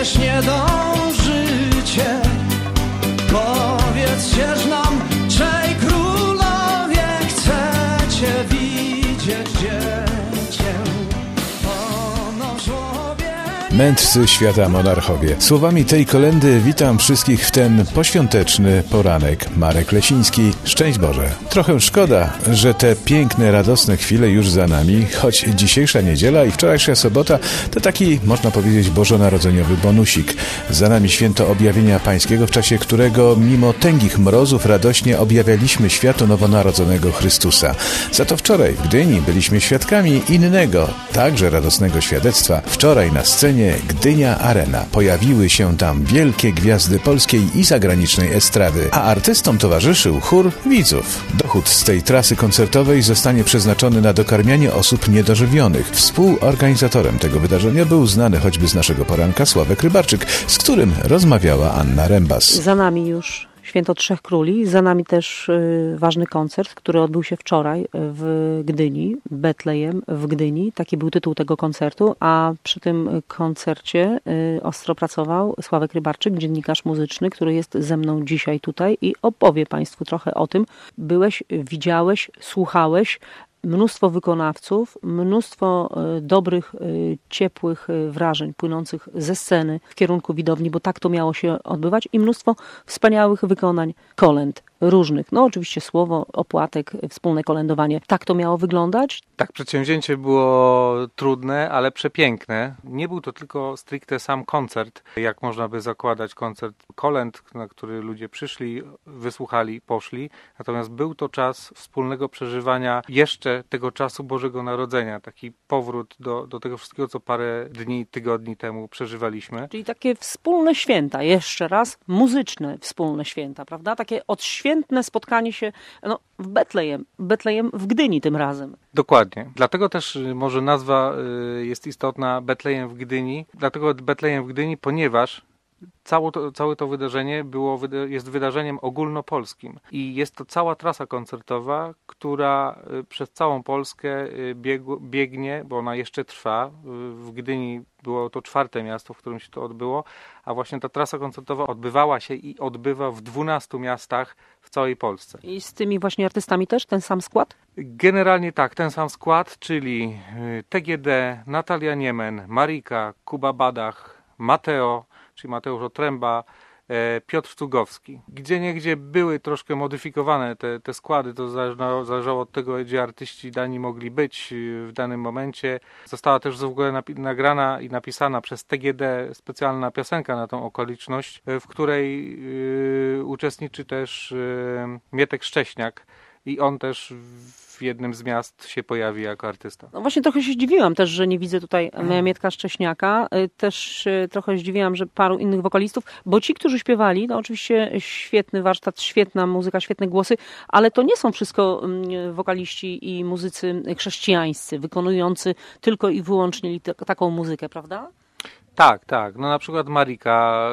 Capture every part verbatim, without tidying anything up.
gdzieś nie dążycie. Powiedzcież nam, czej królowie chcecie widzieć dziecię o nożowie. Mędrcy świata monarchowie. Słowami tej kolędy witam wszystkich w ten poświąteczny poranek. Marek Lesiński. Szczęść Boże. Trochę szkoda, że te piękne, radosne chwile już za nami, choć dzisiejsza niedziela i wczorajsza sobota to taki, można powiedzieć, bożonarodzeniowy bonusik. Za nami święto objawienia pańskiego, w czasie którego mimo tęgich mrozów radośnie objawialiśmy światu nowonarodzonego Chrystusa. Za to wczoraj w Gdyni byliśmy świadkami innego, także radosnego świadectwa. Wczoraj na scenie Gdynia Arena. Pojawiły się tam wielkie gwiazdy polskiej i zagranicznej estrady, a artystom towarzyszył chór widzów. Dochód z tej trasy koncertowej zostanie przeznaczony na dokarmianie osób niedożywionych. Współorganizatorem tego wydarzenia był znany choćby z naszego poranka Sławek Rybarczyk, z którym rozmawiała Anna Rembas. Za nami już Święto Trzech Króli, za nami też y, ważny koncert, który odbył się wczoraj w Gdyni, Betlejem w Gdyni. Taki był tytuł tego koncertu, a przy tym koncercie y, ostro pracował Sławek Rybarczyk, dziennikarz muzyczny, który jest ze mną dzisiaj tutaj i opowie Państwu trochę o tym. Byłeś, widziałeś, słuchałeś, mnóstwo wykonawców, mnóstwo y, dobrych, y, ciepłych y, wrażeń płynących ze sceny w kierunku widowni, bo tak to miało się odbywać i mnóstwo wspaniałych wykonań kolęd różnych. No oczywiście słowo, opłatek, wspólne kolędowanie. Tak to miało wyglądać? Tak, przedsięwzięcie było trudne, ale przepiękne. Nie był to tylko stricte sam koncert, jak można by zakładać koncert kolęd, na który ludzie przyszli, wysłuchali, poszli. Natomiast był to czas wspólnego przeżywania jeszcze tego czasu Bożego Narodzenia. Taki powrót do, do tego wszystkiego, co parę dni, tygodni temu przeżywaliśmy. Czyli takie wspólne święta, jeszcze raz, muzyczne wspólne święta, prawda? Takie odświętne spotkanie się no, w Betlejem, Betlejem w Gdyni tym razem. Dokładnie. Dlatego też może nazwa jest istotna, Betlejem w Gdyni. Dlatego Betlejem w Gdyni, ponieważ Całe to, całe to wydarzenie było, jest wydarzeniem ogólnopolskim i jest to cała trasa koncertowa, która przez całą Polskę biegu, biegnie, bo ona jeszcze trwa. W Gdyni było to czwarte miasto, w którym się to odbyło, a właśnie ta trasa koncertowa odbywała się i odbywa w dwunastu miastach w całej Polsce. I z tymi właśnie artystami też ten sam skład? Generalnie tak, ten sam skład, czyli T G D, Natalia Niemen, Marika, Kuba Badach, Mateo, czyli Mateusz Otręba, Piotr Cugowski. Gdzie niegdzie były troszkę modyfikowane te, te składy, to zależało, zależało od tego, gdzie artyści dani mogli być w danym momencie. Została też w ogóle napi- nagrana i napisana przez T G D specjalna piosenka na tą okoliczność, w której yy, uczestniczy też yy, Mietek Szcześniak i on też w jednym z miast się pojawi jako artysta. No właśnie trochę się zdziwiłam też, że nie widzę tutaj Mietka Szcześniaka. Też trochę zdziwiłam, że paru innych wokalistów, bo ci, którzy śpiewali, to oczywiście świetny warsztat, świetna muzyka, świetne głosy, ale to nie są wszystko wokaliści i muzycy chrześcijańscy, wykonujący tylko i wyłącznie taką muzykę, prawda? Tak, tak. No na przykład Marika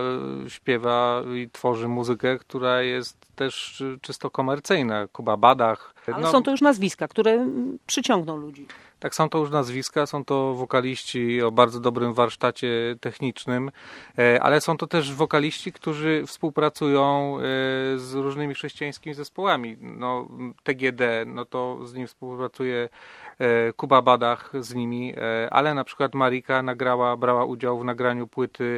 śpiewa i tworzy muzykę, która jest też czysto komercyjna. Kuba Badach. Ale no, są to już nazwiska, które przyciągną ludzi. Tak, są to już nazwiska, są to wokaliści o bardzo dobrym warsztacie technicznym, ale są to też wokaliści, którzy współpracują z różnymi chrześcijańskimi zespołami. No, T G D, no to z nim współpracuje Kuba Badach z nimi, ale na przykład Marika nagrała, brała udział w nagraniu płyty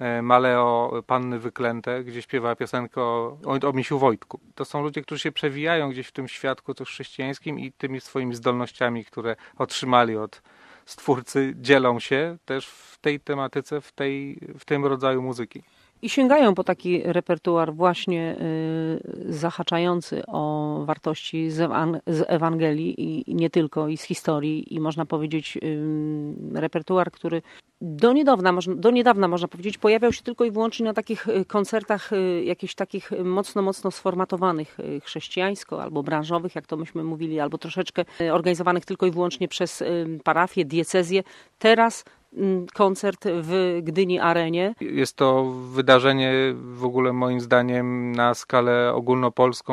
Maleo Panny Wyklęte, gdzie śpiewa piosenkę o, o, o Misiu Wojtku. To są ludzie, którzy się przewijają gdzieś w tym świadku to chrześcijańskim i tymi swoimi zdolnościami, które otrzymali od Stwórcy, dzielą się też w tej tematyce, w, tej, w tym rodzaju muzyki. I sięgają po taki repertuar właśnie y, zahaczający o wartości z, ewan- z Ewangelii i, i nie tylko, i z historii. I można powiedzieć y, repertuar, który do niedawna, do niedawna można powiedzieć, pojawiał się tylko i wyłącznie na takich koncertach y, jakichś takich mocno, mocno sformatowanych y, chrześcijańsko albo branżowych, jak to myśmy mówili, albo troszeczkę y, organizowanych tylko i wyłącznie przez y, parafię, diecezję. Teraz koncert w Gdyni Arenie. Jest to wydarzenie w ogóle moim zdaniem na skalę ogólnopolską,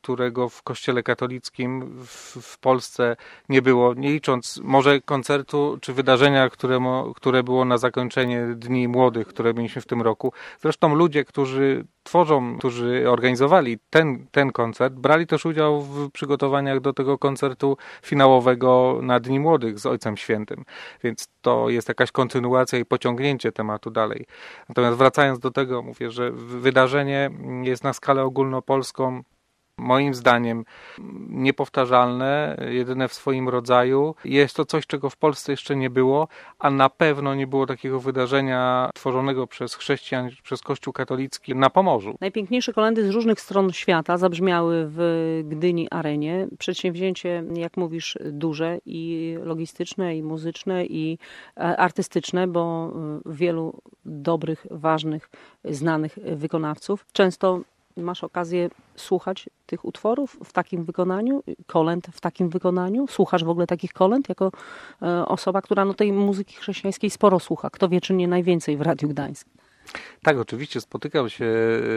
którego w kościele katolickim w, w Polsce nie było, nie licząc może koncertu czy wydarzenia, które, mo, które było na zakończenie Dni Młodych, które mieliśmy w tym roku. Zresztą ludzie, którzy tworzą, którzy organizowali ten, ten koncert, brali też udział w przygotowaniach do tego koncertu finałowego na Dni Młodych z Ojcem Świętym. Więc to jest jakaś kontynuacja i pociągnięcie tematu dalej. Natomiast wracając do tego, mówię, że wydarzenie jest na skalę ogólnopolską moim zdaniem niepowtarzalne, jedyne w swoim rodzaju. Jest to coś, czego w Polsce jeszcze nie było, a na pewno nie było takiego wydarzenia tworzonego przez chrześcijan, przez Kościół katolicki na Pomorzu. Najpiękniejsze kolędy z różnych stron świata zabrzmiały w Gdyni Arenie. Przedsięwzięcie, jak mówisz, duże i logistyczne, i muzyczne, i artystyczne, bo wielu dobrych, ważnych, znanych wykonawców. Często masz okazję słuchać tych utworów w takim wykonaniu, kolęd w takim wykonaniu? Słuchasz w ogóle takich kolęd jako osoba, która no, tej muzyki chrześcijańskiej sporo słucha? Kto wie, czy nie najwięcej w Radiu Gdańskim? Tak, oczywiście spotykam się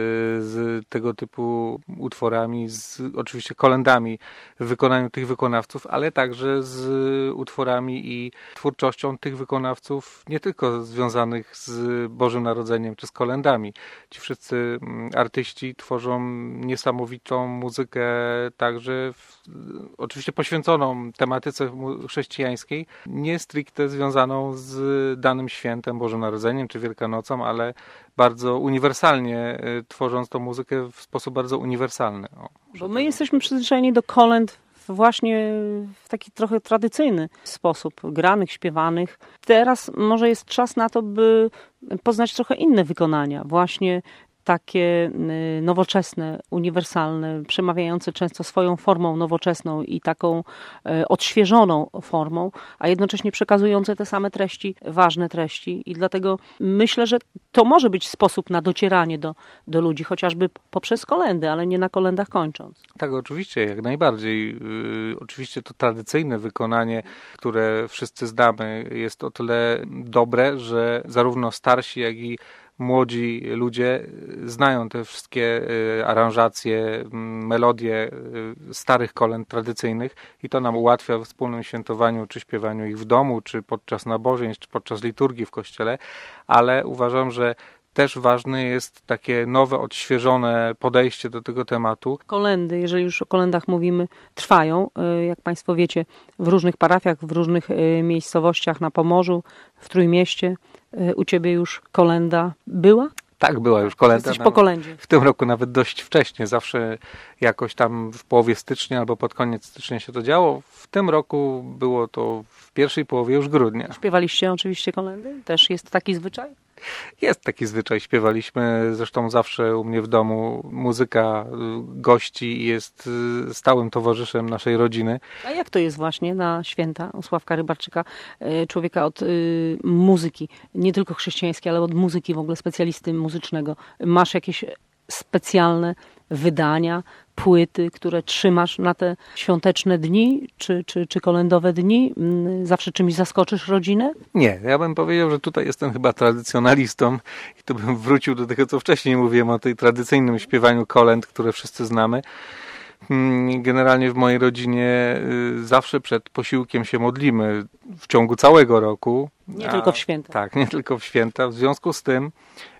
z tego typu utworami, z oczywiście kolędami w wykonaniu tych wykonawców, ale także z utworami i twórczością tych wykonawców nie tylko związanych z Bożym Narodzeniem czy z kolędami. Ci wszyscy artyści tworzą niesamowitą muzykę, także w, oczywiście poświęconą tematyce chrześcijańskiej, nie stricte związaną z danym świętem, Bożym Narodzeniem czy Wielkanocą, ale bardzo uniwersalnie, tworząc tą muzykę w sposób bardzo uniwersalny. O, Bo my jesteśmy przyzwyczajeni do kolęd właśnie w taki trochę tradycyjny sposób, granych, śpiewanych. Teraz może jest czas na to, by poznać trochę inne wykonania, właśnie takie nowoczesne, uniwersalne, przemawiające często swoją formą nowoczesną i taką odświeżoną formą, a jednocześnie przekazujące te same treści, ważne treści. I dlatego myślę, że to może być sposób na docieranie do, do ludzi, chociażby poprzez kolędy, ale nie na kolędach kończąc. Tak, oczywiście, jak najbardziej. Yy, oczywiście to tradycyjne wykonanie, które wszyscy znamy, jest o tyle dobre, że zarówno starsi, jak i młodzi ludzie znają te wszystkie aranżacje, melodie starych kolęd tradycyjnych i to nam ułatwia w wspólnym świętowaniu, czy śpiewaniu ich w domu, czy podczas nabożeństw, czy podczas liturgii w kościele, ale uważam, że też ważne jest takie nowe, odświeżone podejście do tego tematu. Kolędy, jeżeli już o kolędach mówimy, trwają, jak Państwo wiecie, w różnych parafiach, w różnych miejscowościach na Pomorzu, w Trójmieście. U Ciebie już kolęda była? Tak, była już kolęda. Jesteś po kolędzie. W tym roku nawet dość wcześnie, zawsze jakoś tam w połowie stycznia albo pod koniec stycznia się to działo. W tym roku było to w pierwszej połowie już grudnia. Śpiewaliście oczywiście kolędy? Też jest taki zwyczaj? Jest taki zwyczaj, śpiewaliśmy zresztą zawsze u mnie w domu. Muzyka gości jest stałym towarzyszem naszej rodziny. A jak to jest właśnie na święta u Sławka Rybarczyka, człowieka od y, muzyki, nie tylko chrześcijańskiej, ale od muzyki w ogóle, specjalisty muzycznego? Masz jakieś specjalne wydania, płyty, które trzymasz na te świąteczne dni, czy, czy, czy kolędowe dni? Zawsze czymś zaskoczysz rodzinę? Nie, ja bym powiedział, że tutaj jestem chyba tradycjonalistą i tu bym wrócił do tego, co wcześniej mówiłem o tej tradycyjnym śpiewaniu kolęd, które wszyscy znamy. Generalnie w mojej rodzinie zawsze przed posiłkiem się modlimy w ciągu całego roku. Nie a, tylko w święta. Tak, nie tylko w święta. W związku z tym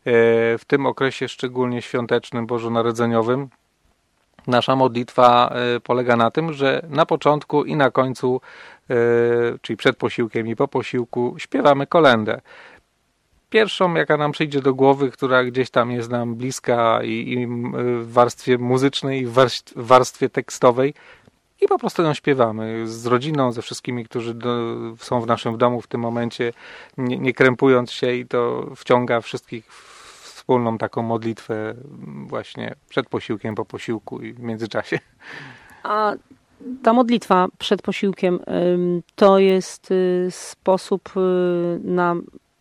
w tym okresie szczególnie świątecznym, bożonarodzeniowym nasza modlitwa polega na tym, że na początku i na końcu, czyli przed posiłkiem i po posiłku śpiewamy kolędę. Pierwszą, jaka nam przyjdzie do głowy, która gdzieś tam jest nam bliska i, i w warstwie muzycznej, i w warstwie tekstowej i po prostu ją śpiewamy z rodziną, ze wszystkimi, którzy do, są w naszym domu w tym momencie, nie, nie krępując się i to wciąga wszystkich w wspólną taką modlitwę właśnie przed posiłkiem, po posiłku i w międzyczasie. A ta modlitwa przed posiłkiem to jest sposób na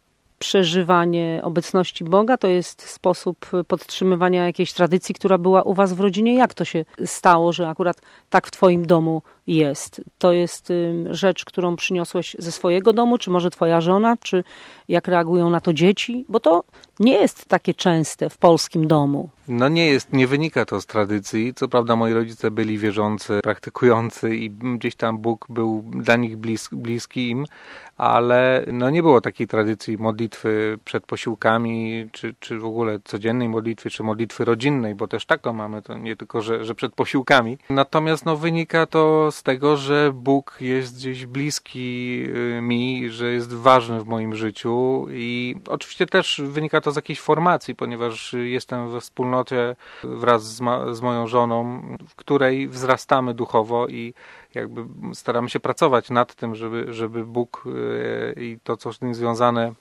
przeżywanie obecności Boga, to jest sposób podtrzymywania jakiejś tradycji, która była u was w rodzinie. Jak to się stało, że akurat tak w twoim domu jest? To jest rzecz, którą przyniosłeś ze swojego domu, czy może twoja żona, czy jak reagują na to dzieci? Bo to nie jest takie częste w polskim domu. No nie jest, nie wynika to z tradycji. Co prawda moi rodzice byli wierzący, praktykujący i gdzieś tam Bóg był dla nich blis, bliski im, ale no nie było takiej tradycji modlitwy przed posiłkami, czy, czy w ogóle codziennej modlitwy, czy modlitwy rodzinnej, bo też taką mamy, to nie tylko, że, że przed posiłkami. Natomiast no wynika to z tego, że Bóg jest gdzieś bliski mi, że jest ważny w moim życiu i oczywiście też wynika to z jakiejś formacji, ponieważ jestem we wspólnocie wraz z, ma, z moją żoną, w której wzrastamy duchowo i jakby staramy się pracować nad tym, żeby, żeby Bóg i to, co z nim związane,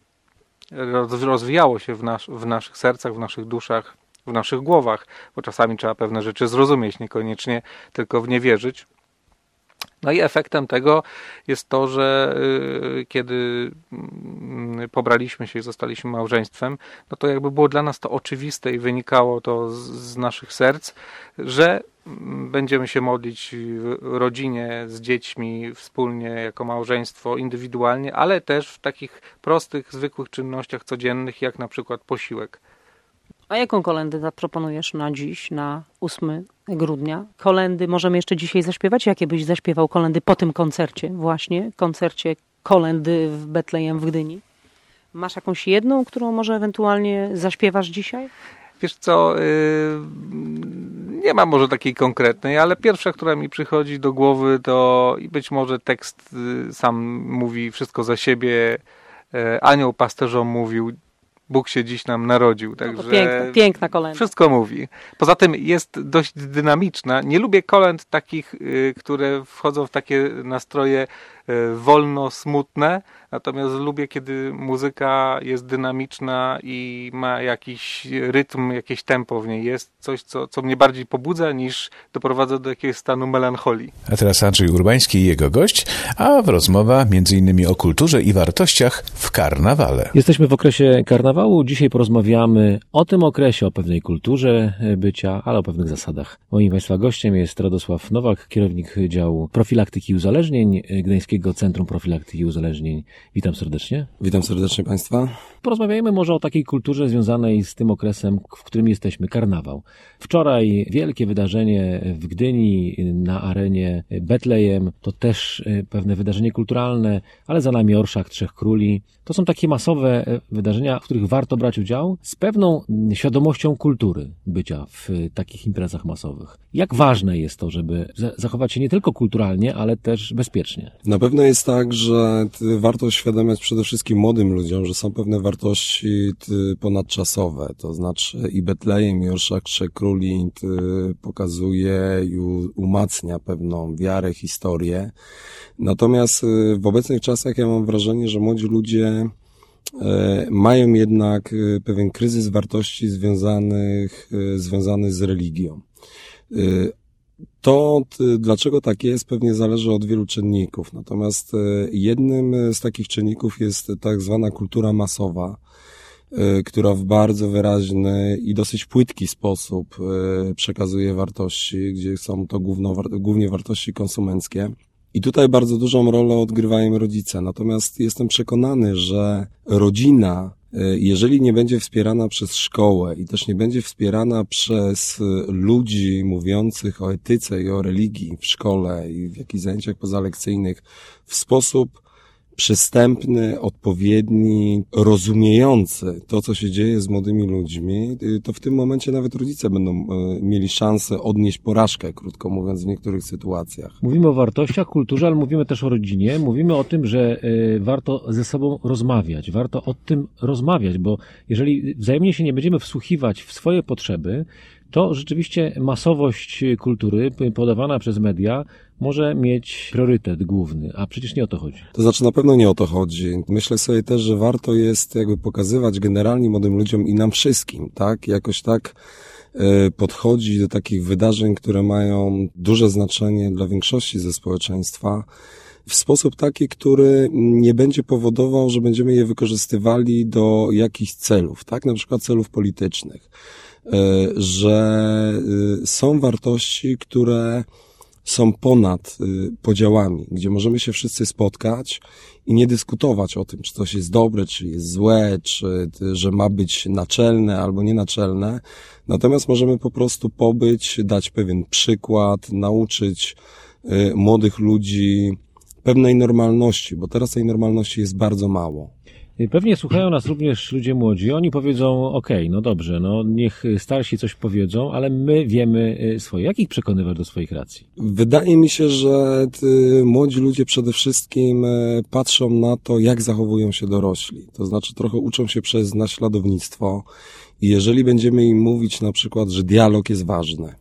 rozwijało się w, nas, w naszych sercach, w naszych duszach, w naszych głowach, bo czasami trzeba pewne rzeczy zrozumieć, niekoniecznie tylko w nie wierzyć. No i efektem tego jest to, że kiedy pobraliśmy się i zostaliśmy małżeństwem, no to jakby było dla nas to oczywiste i wynikało to z, z naszych serc, że będziemy się modlić w rodzinie, z dziećmi, wspólnie, jako małżeństwo, indywidualnie, ale też w takich prostych, zwykłych czynnościach codziennych, jak na przykład posiłek. A jaką kolędę zaproponujesz na dziś, na ósmego grudnia? Kolędy możemy jeszcze dzisiaj zaśpiewać? Jakie byś zaśpiewał kolędy po tym koncercie właśnie? Koncercie kolędy w Betlejem w Gdyni? Masz jakąś jedną, którą może ewentualnie zaśpiewasz dzisiaj? Wiesz co, yy, nie mam może takiej konkretnej, ale pierwsza, która mi przychodzi do głowy, to i być może tekst yy, sam mówi wszystko za siebie. Yy, anioł pasterzom mówił, Bóg się dziś nam narodził, także no piękna, piękna kolęda. Wszystko mówi. Poza tym jest dość dynamiczna. Nie lubię kolęd takich, y, które wchodzą w takie nastroje y, wolno, smutne, natomiast lubię, kiedy muzyka jest dynamiczna i ma jakiś rytm, jakieś tempo w niej jest. Coś, co, co mnie bardziej pobudza, niż doprowadza do jakiegoś stanu melancholii. A teraz Andrzej Urbański i jego gość, a rozmowa między innymi o kulturze i wartościach w karnawale. Jesteśmy w okresie karnawału. Dzisiaj porozmawiamy o tym okresie, o pewnej kulturze bycia, ale o pewnych zasadach. Moim Państwa gościem jest Radosław Nowak, kierownik działu profilaktyki uzależnień Gdańskiego Centrum Profilaktyki Uzależnień. Witam serdecznie. Witam serdecznie Państwa. Porozmawiajmy może o takiej kulturze związanej z tym okresem, w którym jesteśmy, karnawał. Wczoraj wielkie wydarzenie w Gdyni na arenie Betlejem, to też pewne wydarzenie kulturalne, ale za nami Orszak Trzech Króli. To są takie masowe wydarzenia, w których warto brać udział z pewną świadomością kultury bycia w takich imprezach masowych. Jak ważne jest to, żeby zachować się nie tylko kulturalnie, ale też bezpiecznie? Na pewno jest tak, że warto uświadamiać przede wszystkim młodym ludziom, że są pewne wartości ponadczasowe. To znaczy i Betlejem, i Orszak Trzech Króli pokazuje i umacnia pewną wiarę, historię. Natomiast w obecnych czasach ja mam wrażenie, że młodzi ludzie mają jednak pewien kryzys wartości związanych, związany z religią. To, dlaczego tak jest, pewnie zależy od wielu czynników. Natomiast jednym z takich czynników jest tak zwana kultura masowa, która w bardzo wyraźny i dosyć płytki sposób przekazuje wartości, gdzie są to głównie wartości konsumenckie. I tutaj bardzo dużą rolę odgrywają rodzice. Natomiast jestem przekonany, że rodzina, jeżeli nie będzie wspierana przez szkołę i też nie będzie wspierana przez ludzi mówiących o etyce i o religii w szkole i w jakichś zajęciach pozalekcyjnych w sposób przystępny, odpowiedni, rozumiejący to, co się dzieje z młodymi ludźmi, to w tym momencie nawet rodzice będą mieli szansę odnieść porażkę, krótko mówiąc, w niektórych sytuacjach. Mówimy o wartościach, kulturze, ale mówimy też o rodzinie. Mówimy o tym, że warto ze sobą rozmawiać, warto o tym rozmawiać, bo jeżeli wzajemnie się nie będziemy wsłuchiwać w swoje potrzeby, to rzeczywiście masowość kultury podawana przez media może mieć priorytet główny, a przecież nie o to chodzi. To znaczy na pewno nie o to chodzi. Myślę sobie też, że warto jest jakby pokazywać generalnie młodym ludziom i nam wszystkim, tak? Jakoś tak y, podchodzić do takich wydarzeń, które mają duże znaczenie dla większości ze społeczeństwa, w sposób taki, który nie będzie powodował, że będziemy je wykorzystywali do jakichś celów, tak? Na przykład celów politycznych. Że są wartości, które są ponad y, podziałami, gdzie możemy się wszyscy spotkać i nie dyskutować o tym, czy coś jest dobre, czy jest złe, czy y, że ma być naczelne albo nienaczelne. Natomiast możemy po prostu pobyć, dać pewien przykład, nauczyć y, młodych ludzi pewnej normalności, bo teraz tej normalności jest bardzo mało. Pewnie słuchają nas również ludzie młodzi. Oni powiedzą, okej, no dobrze, no niech starsi coś powiedzą, ale my wiemy swoje. Jak ich przekonywać do swoich racji? Wydaje mi się, że ty, młodzi ludzie przede wszystkim patrzą na to, jak zachowują się dorośli. To znaczy trochę uczą się przez naśladownictwo i jeżeli będziemy im mówić na przykład, że dialog jest ważny,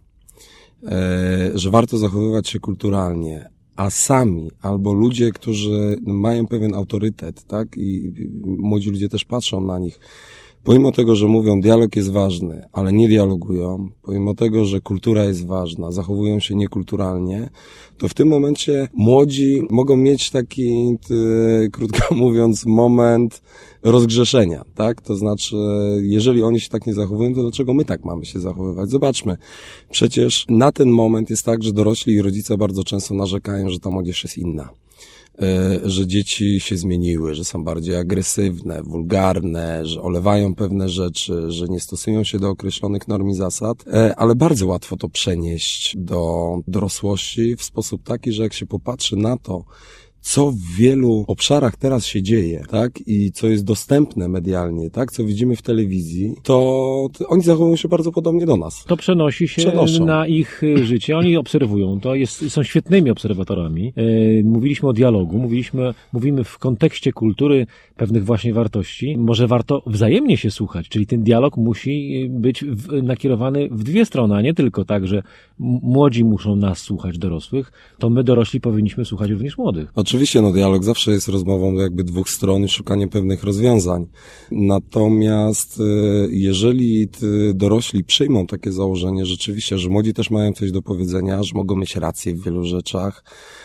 że warto zachowywać się kulturalnie, a sami, albo ludzie, którzy mają pewien autorytet, tak, i młodzi ludzie też patrzą na nich, pomimo tego, że mówią, dialog jest ważny, ale nie dialogują, pomimo tego, że kultura jest ważna, zachowują się niekulturalnie, to w tym momencie młodzi mogą mieć taki, ty, krótko mówiąc, moment rozgrzeszenia, tak? To znaczy, jeżeli oni się tak nie zachowują, to dlaczego my tak mamy się zachowywać? Zobaczmy, przecież na ten moment jest tak, że dorośli i rodzice bardzo często narzekają, że ta młodzież jest inna. Że dzieci się zmieniły, że są bardziej agresywne, wulgarne, że olewają pewne rzeczy, że nie stosują się do określonych norm i zasad, ale bardzo łatwo to przenieść do dorosłości w sposób taki, że jak się popatrzy na to, co w wielu obszarach teraz się dzieje, tak, i co jest dostępne medialnie, tak, co widzimy w telewizji, to, to oni zachowują się bardzo podobnie do nas. To przenosi się Przenoszą. na ich życie, oni obserwują, to jest, są świetnymi obserwatorami. E, mówiliśmy o dialogu, mówiliśmy, mówimy w kontekście kultury pewnych właśnie wartości. Może warto wzajemnie się słuchać, czyli ten dialog musi być w, nakierowany w dwie strony, a nie tylko tak, że młodzi muszą nas słuchać, dorosłych, to my dorośli powinniśmy słuchać również młodych. Oczywiście, no dialog zawsze jest rozmową jakby dwóch stron i szukaniem pewnych rozwiązań. Natomiast jeżeli dorośli przyjmą takie założenie rzeczywiście, że młodzi też mają coś do powiedzenia, że mogą mieć rację w wielu rzeczach,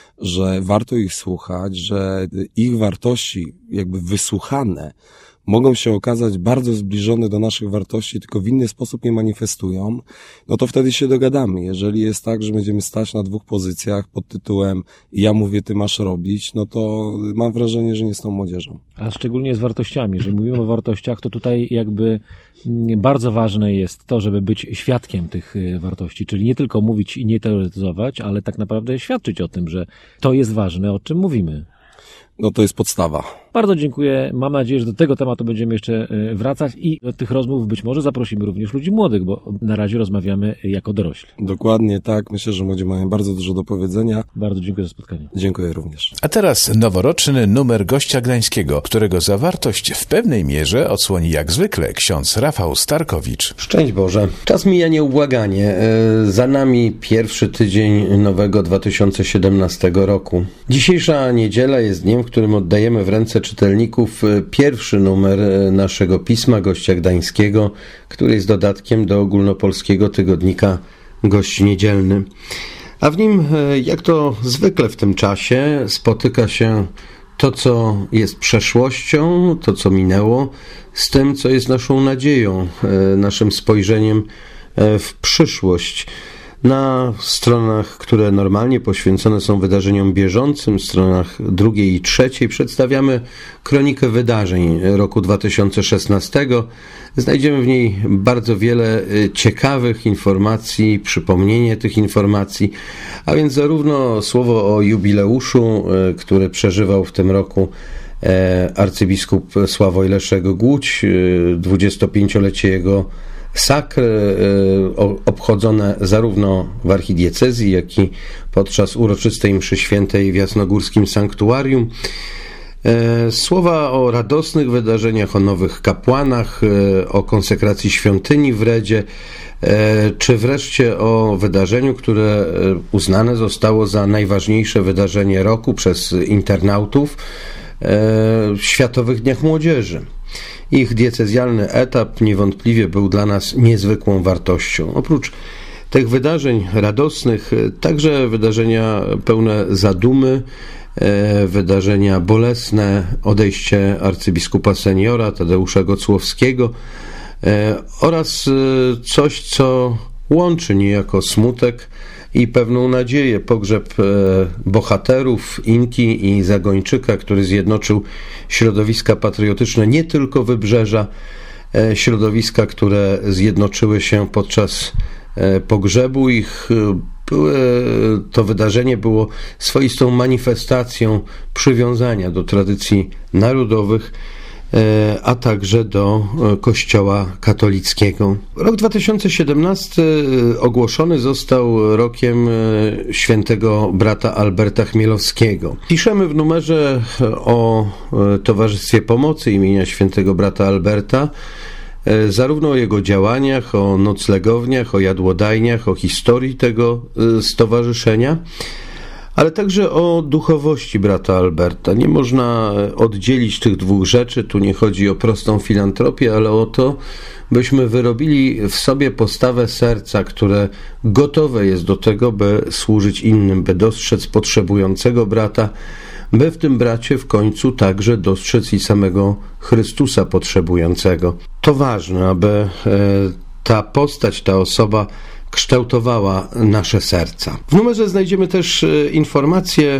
że warto ich słuchać, że ich wartości jakby wysłuchane mogą się okazać bardzo zbliżone do naszych wartości, tylko w inny sposób je manifestują, no to wtedy się dogadamy. Jeżeli jest tak, że będziemy stać na dwóch pozycjach pod tytułem ja mówię, ty masz robić, no to mam wrażenie, że nie z tą młodzieżą. A szczególnie z wartościami. Jeżeli mówimy o wartościach, to tutaj jakby bardzo ważne jest to, żeby być świadkiem tych wartości, czyli nie tylko mówić i nie teoretyzować, ale tak naprawdę świadczyć o tym, że to jest ważne, o czym mówimy. No to jest podstawa. Bardzo dziękuję. Mam nadzieję, że do tego tematu będziemy jeszcze wracać i do tych rozmów być może zaprosimy również ludzi młodych, bo na razie rozmawiamy jako dorośli. Dokładnie tak. Myślę, że młodzi mają bardzo dużo do powiedzenia. Bardzo dziękuję za spotkanie. Dziękuję również. A teraz noworoczny numer gościa gdańskiego, którego zawartość w pewnej mierze odsłoni jak zwykle ksiądz Rafał Starkowicz. Szczęść Boże. Czas mija nieubłaganie. Za nami pierwszy tydzień nowego dwa tysiące siedemnastego roku. Dzisiejsza niedziela jest dniem, w którym oddajemy w ręce czytelników pierwszy numer naszego pisma Gościa Gdańskiego, który jest dodatkiem do ogólnopolskiego tygodnika Gość Niedzielny. A w nim, jak to zwykle w tym czasie, spotyka się to, co jest przeszłością, to, co minęło, z tym, co jest naszą nadzieją, naszym spojrzeniem w przyszłość. Na stronach, które normalnie poświęcone są wydarzeniom bieżącym, stronach drugiej i trzeciej, przedstawiamy kronikę wydarzeń roku dwa tysiące szesnastego. Znajdziemy w niej bardzo wiele ciekawych informacji, przypomnienie tych informacji, a więc zarówno słowo o jubileuszu, który przeżywał w tym roku arcybiskup Sławoj Leszek Głódź, dwudziestopięciolecie jego sakr, obchodzone zarówno w archidiecezji, jak i podczas uroczystej mszy świętej w jasnogórskim sanktuarium. Słowa o radosnych wydarzeniach, o nowych kapłanach, o konsekracji świątyni w Redzie, czy wreszcie o wydarzeniu, które uznane zostało za najważniejsze wydarzenie roku przez internautów, Światowych Dniach Młodzieży. Ich diecezjalny etap niewątpliwie był dla nas niezwykłą wartością. Oprócz tych wydarzeń radosnych, także wydarzenia pełne zadumy, wydarzenia bolesne, odejście arcybiskupa seniora Tadeusza Gocłowskiego oraz coś, co łączy niejako smutek i pewną nadzieję. Pogrzeb bohaterów Inki i Zagończyka, który zjednoczył środowiska patriotyczne nie tylko Wybrzeża, środowiska, które zjednoczyły się podczas pogrzebu ich. To wydarzenie było swoistą manifestacją przywiązania do tradycji narodowych, a także do Kościoła katolickiego. Rok dwa tysiące siedemnasty ogłoszony został rokiem świętego brata Alberta Chmielowskiego. Piszemy w numerze o Towarzystwie Pomocy imienia świętego brata Alberta, zarówno o jego działaniach, o noclegowniach, o jadłodajniach, o historii tego stowarzyszenia, ale także o duchowości brata Alberta. Nie można oddzielić tych dwóch rzeczy. Tu nie chodzi o prostą filantropię, ale o to, byśmy wyrobili w sobie postawę serca, które gotowe jest do tego, by służyć innym, by dostrzec potrzebującego brata, by w tym bracie w końcu także dostrzec i samego Chrystusa potrzebującego. To ważne, aby ta postać, ta osoba kształtowała nasze serca. W numerze znajdziemy też informację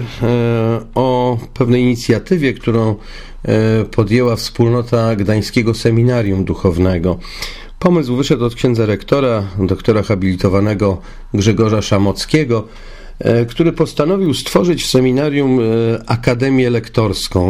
o pewnej inicjatywie, którą podjęła wspólnota Gdańskiego Seminarium Duchownego. Pomysł wyszedł od księdza rektora, doktora habilitowanego Grzegorza Szamockiego, który postanowił stworzyć w seminarium akademię lektorską.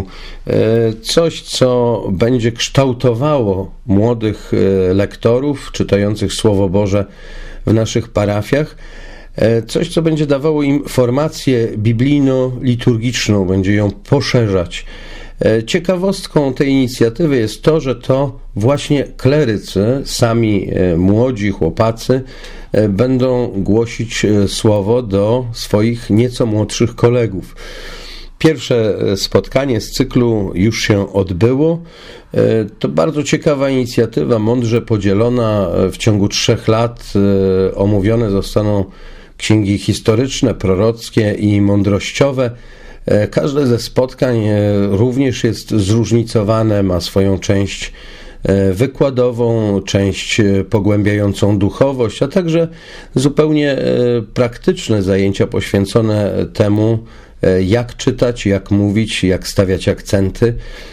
Coś, co będzie kształtowało młodych lektorów czytających Słowo Boże w naszych parafiach. Coś, co będzie dawało im formację biblijno-liturgiczną, będzie ją poszerzać. Ciekawostką tej inicjatywy jest to, że to właśnie klerycy, sami młodzi chłopacy, będą głosić słowo do swoich nieco młodszych kolegów. Pierwsze spotkanie z cyklu już się odbyło. To bardzo ciekawa inicjatywa, mądrze podzielona. W ciągu trzech lat omówione zostaną księgi historyczne, prorockie i mądrościowe. Każde ze spotkań również jest zróżnicowane, ma swoją część wykładową, część pogłębiającą duchowość, a także zupełnie praktyczne zajęcia poświęcone temu, jak czytać, jak mówić, jak stawiać akcenty.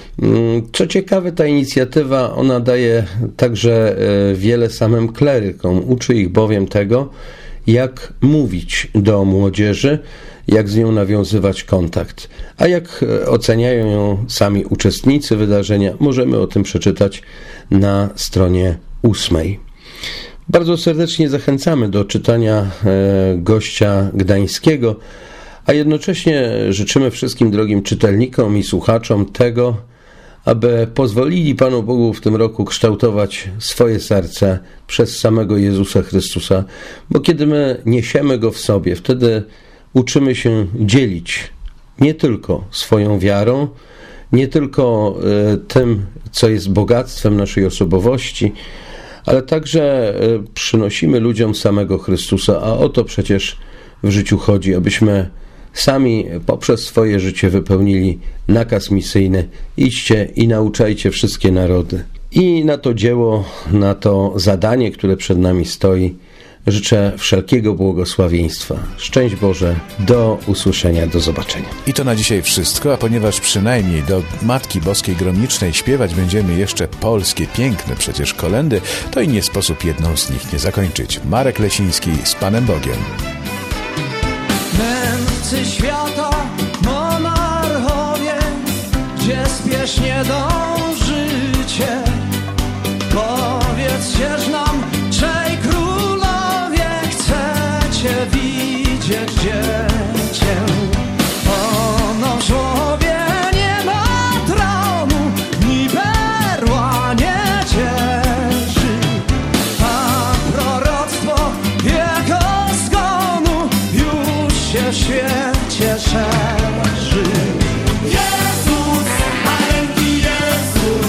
Co ciekawe, ta inicjatywa, ona daje także wiele samym klerykom, uczy ich bowiem tego, jak mówić do młodzieży, jak z nią nawiązywać kontakt. A jak oceniają ją sami uczestnicy wydarzenia, możemy o tym przeczytać na stronie ósmej. Bardzo serdecznie zachęcamy do czytania gościa gdańskiego, a jednocześnie życzymy wszystkim drogim czytelnikom i słuchaczom tego, aby pozwolili Panu Bogu w tym roku kształtować swoje serce przez samego Jezusa Chrystusa, bo kiedy my niesiemy Go w sobie, wtedy uczymy się dzielić nie tylko swoją wiarą, nie tylko tym, co jest bogactwem naszej osobowości, ale także przynosimy ludziom samego Chrystusa, a o to przecież w życiu chodzi, abyśmy sami poprzez swoje życie wypełnili nakaz misyjny: idźcie i nauczajcie wszystkie narody. I na to dzieło, na to zadanie, które przed nami stoi, życzę wszelkiego błogosławieństwa. Szczęść Boże, do usłyszenia, do zobaczenia. I to na dzisiaj wszystko, a ponieważ przynajmniej do Matki Boskiej Gromnicznej śpiewać będziemy jeszcze polskie, piękne przecież kolendy, to i nie sposób jedną z nich nie zakończyć. Marek Lesiński, z Panem Bogiem. Mędrcy świata, monarchowie, gdzie spiesznie dążycie, powiedzcież nam, czej królowie chcecie widzieć dziecię. Ono w żłobie nie ma tronu, ni berła nie cieszy, a proroctwo jego zgonu już się w świecie szerzy. Jezus, maleńki Jezus,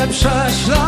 prześladowania.